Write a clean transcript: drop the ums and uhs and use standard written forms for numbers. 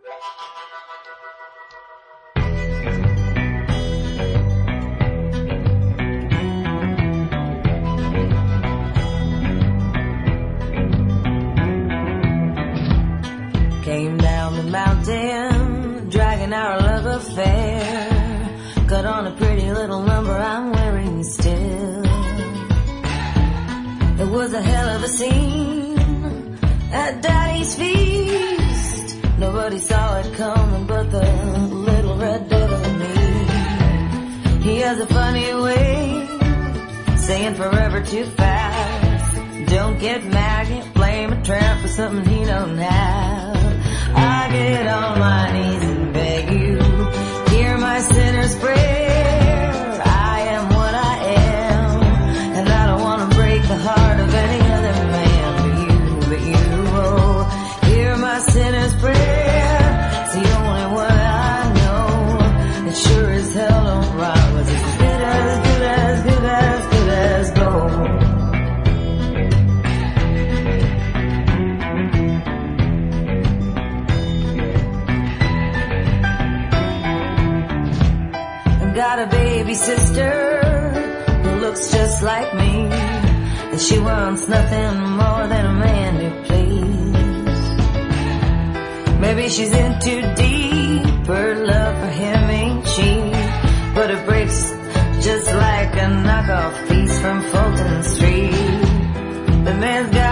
Came down the mountain, dragging our love affair. Cut on a pretty little number I'm wearing still. It was a hell of a scene at Daddy's feast. Nobody saw it coming but the little red devil in me. He has a funny way saying forever too fast. Don't get mad, can't blame a tramp for something he don't have. I get on my knees and beg you, hear my sinner's prayer. I am what I am, and I don't want to break the heart of any other man but you, oh, hear my sinner's prayer. It's the only one I know that sure as hell don't rhyme with as good as gold. Got a baby sister who looks just like me, and she wants nothing more than a man to please. Maybe she's in too deep, her love for him ain't cheap, but it breaks just like a knockoff piece from Fulton Street. The man's got